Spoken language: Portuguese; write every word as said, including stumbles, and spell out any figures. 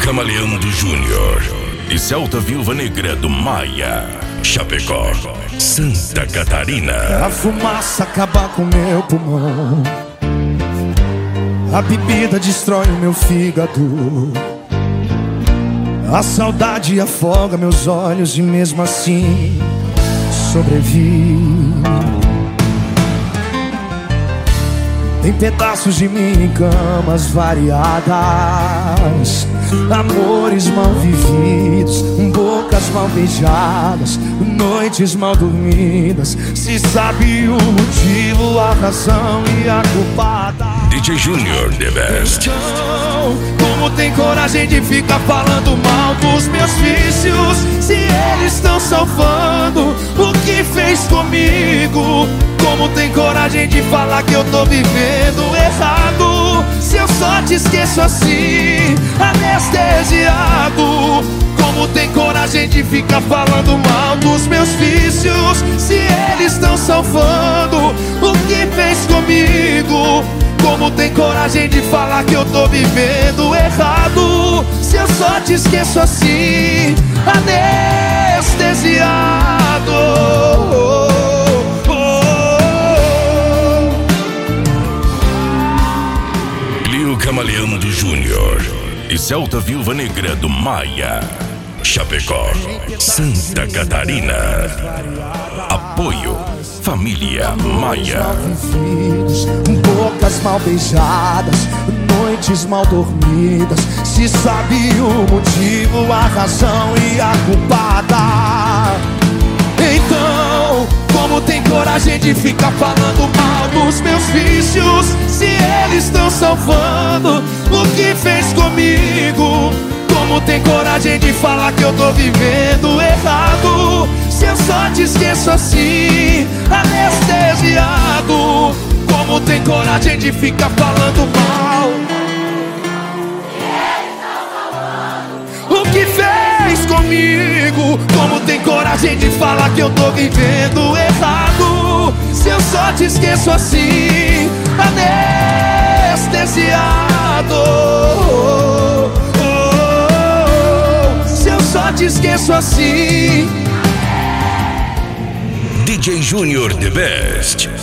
Camaleão do Júnior e Celta Viúva Negra do Maia, Chapecó, Santa Catarina. A fumaça acaba com meu pulmão, a bebida destrói o meu fígado, a saudade afoga meus olhos e mesmo assim sobrevivo. Tem pedaços de mim em camas variadas, amores mal vividos, bocas mal beijadas, noites mal dormidas. Se sabe o motivo, a razão e a culpada. D J Júnior The Best. Então, como tem coragem de ficar falando mal dos meus vícios, se eles estão salvando o que fez comigo? Como tem coragem de falar que eu tô vivendo errado, se eu só te esqueço assim, anestesiado? Como tem coragem de ficar falando mal dos meus vícios, se eles estão salvando o que fez comigo? Como tem coragem de falar que eu tô vivendo errado, se eu só te esqueço assim, anestesiado? Camaleão do Júnior e Celta Viúva Negra do Maia, Chapecó, Santa Catarina. Apoio Família Maia. Bocas mal beijadas, noites mal dormidas. Se sabe o motivo, a razão e a culpada. Então, como tem coragem de ficar falando mal dos meus vícios, se eles estão salvando o que fez comigo? Como tem coragem de falar que eu tô vivendo errado, se eu só te esqueço assim, anestesiado? Como tem coragem de ficar falando mal o que fez comigo? Como tem coragem de falar que eu tô vivendo errado, se eu só te esqueço assim, anestesiado? Se eu só te esqueço assim. D J Júnior The Best.